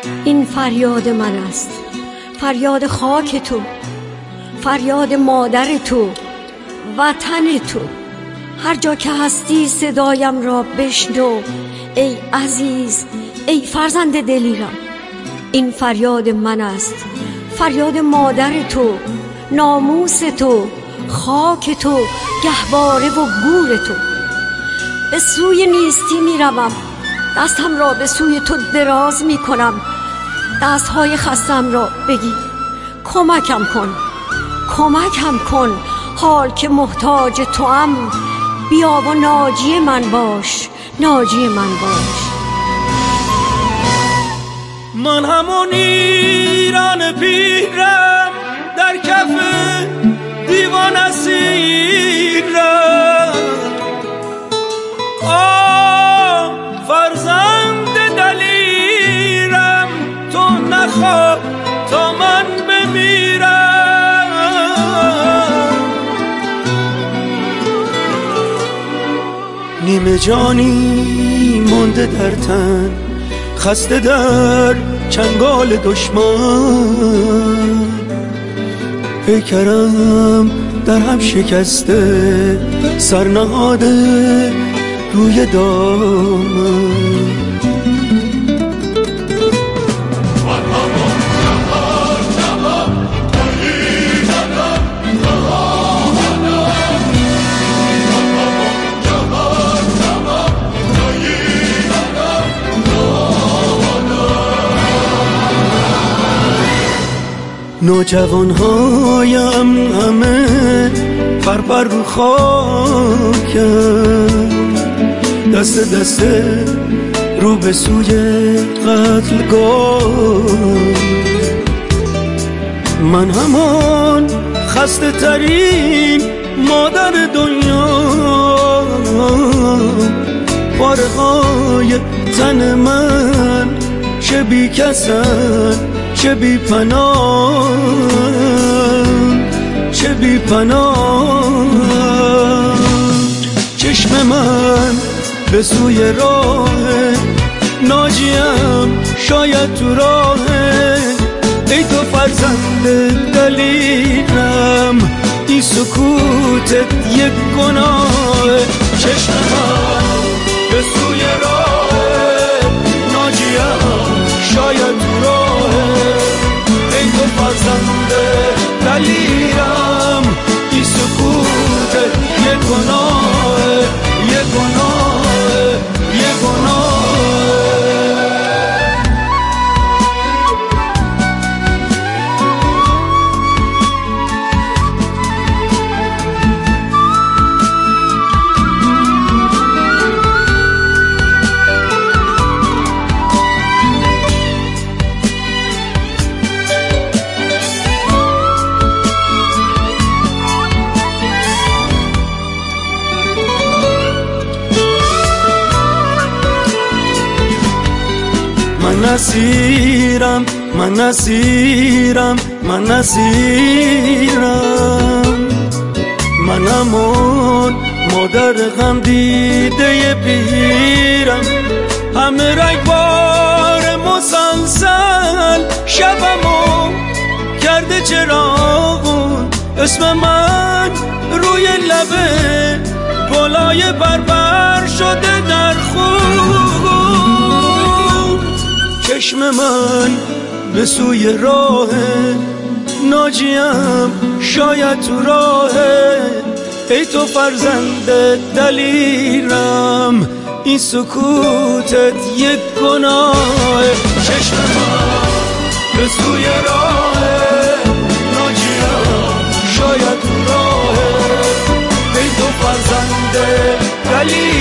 این فریاد من است، فریاد خاک تو، فریاد مادر تو، وطن تو. هر جا که هستی صدایم را بشنو ای عزیز، ای فرزند دلیرم. این فریاد من است، فریاد مادر تو، ناموس تو، خاک تو، گهواره و گور تو. به سوی نیستی می روم، دستم را به سوی تو دراز می کنم. دستهای خستم را بگیر، کمکم کن، کمکم کن. حال که محتاج توام، بیا و ناجی من باش، ناجی من باش. من همون ایران پیرم، در کف دیوان اسیرم. فرزند دلیرم، تو نخواه تا من بمیرم. نیمه جانی مونده در تن، خسته در چنگال دشمن. پیکرم در هم شکسته، سرنهاده روی دامن. نوجوانهایم همه پرپر رو خاکم، دست دست رو به سوی قتلگاه. من همان خسته ترین مادر دنیا، پاره های تن من چه بی کسن، چه بی پناه، چه بی پناه. چشم من به سوی راه ناجیم، شاید تو راه. ای تو فرزند دلیرم، این سکوتت یک گناه. چشم من به سوی راه ناجیم، شاید تو راه. ای تو فرزند دلیرم، این سکوتت یک گناه، یک گناه، یک گناه. من اسیرم، من اسیرم، من اسیرم. من همون مادر غم دیده پیرم، همه رگبار مسلسل شبمو کرده چراغون. اسم من روی لبه گلای بربر شده در خون. چشم من به سوی راه ناجیم، شاید تو راه. ای تو فرزند دلیرم، این سکوتت یک گناه. چشم من به سوی راه ناجیم، شاید تو راه. ای تو فرزند دلیرم،